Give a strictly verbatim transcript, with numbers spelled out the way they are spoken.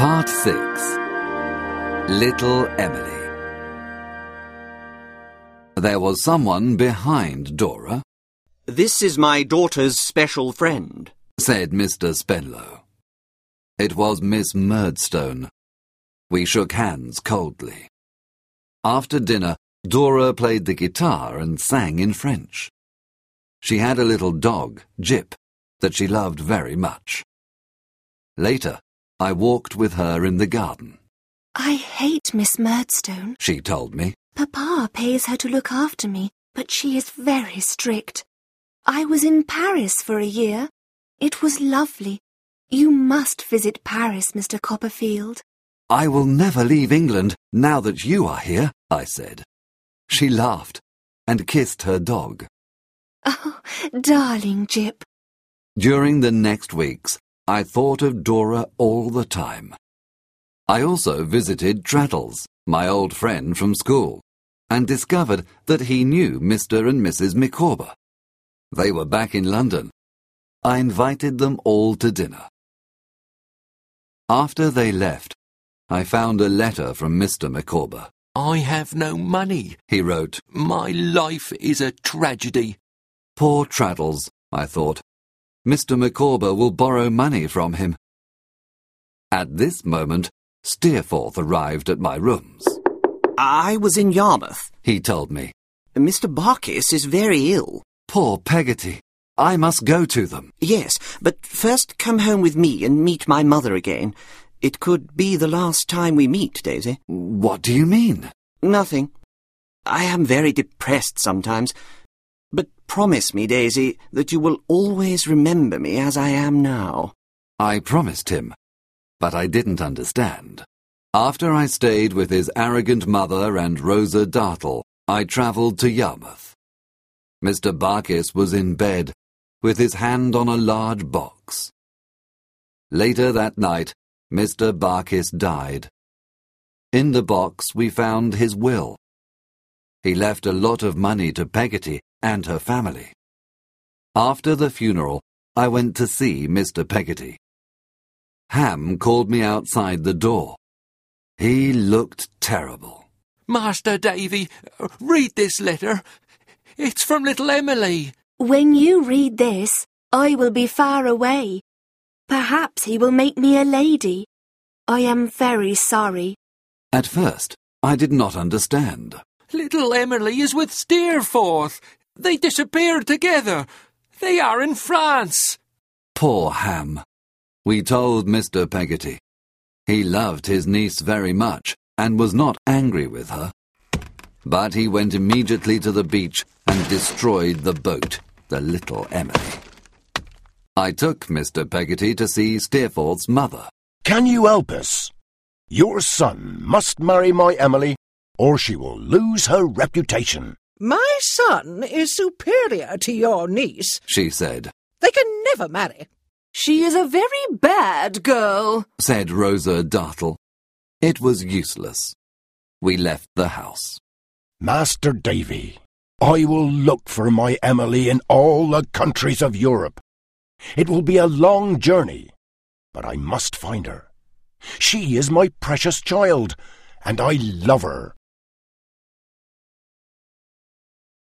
Part six. Little Emily. There was someone behind Dora. "This is my daughter's special friend," said Mister Spenlow. It was Miss Murdstone. We shook hands coldly. After dinner, Dora played the guitar and sang in French. She had a little dog, Jip, that she loved very much. Later, I walked with her in the garden. "I hate Miss Murdstone," she told me. "Papa pays her to look after me, but she is very strict. I was in Paris for a year. It was lovely. You must visit Paris, Mister Copperfield." "I will never leave England now that you are here," I said. She laughed and kissed her dog. "Oh, darling Jip." During the next weeks, I thought of Dora all the time. I also visited Traddles, my old friend from school, and discovered that he knew Mister and Missus Micawber. They were back in London. I invited them all to dinner. After they left, I found a letter from Mister Micawber. "I have no money," he wrote. "My life is a tragedy." Poor Traddles, I thought. Mister Micawber will borrow money from him. At this moment, Steerforth arrived at my rooms. "I was in Yarmouth," he told me. "Mister Barkis is very ill." Poor Peggotty. I must go to them. "Yes, but first come home with me and meet my mother again. It could be the last time we meet, Daisy." What do you mean? "Nothing. I am very depressed sometimes. But promise me, Daisy, that you will always remember me as I am now." I promised him, but I didn't understand. After I stayed with his arrogant mother and Rosa Dartle, I travelled to Yarmouth. Mister Barkis was in bed, with his hand on a large box. Later that night, Mister Barkis died. In the box we found his will. He left a lot of money to Peggotty and her family. After the funeral, I went to see Mister Peggotty. Ham called me outside the door. He looked terrible. "Master Davy, read this letter. It's from little Emily." "When you read this, I will be far away. Perhaps he will make me a lady. I am very sorry." At first, I did not understand. "Little Emily is with Steerforth. They disappeared together. They are in France." Poor Ham. We told Mister Peggotty. He loved his niece very much and was not angry with her. But he went immediately to the beach and destroyed the boat, the Little Emily. I took Mister Peggotty to see Steerforth's mother. "Can you help us? Your son must marry my Emily, or she will lose her reputation." "My son is superior to your niece," she said. "They can never marry." "She is a very bad girl," said Rosa Dartle. It was useless. We left the house. "Master Davy, I will look for my Emily in all the countries of Europe. It will be a long journey, but I must find her. She is my precious child, and I love her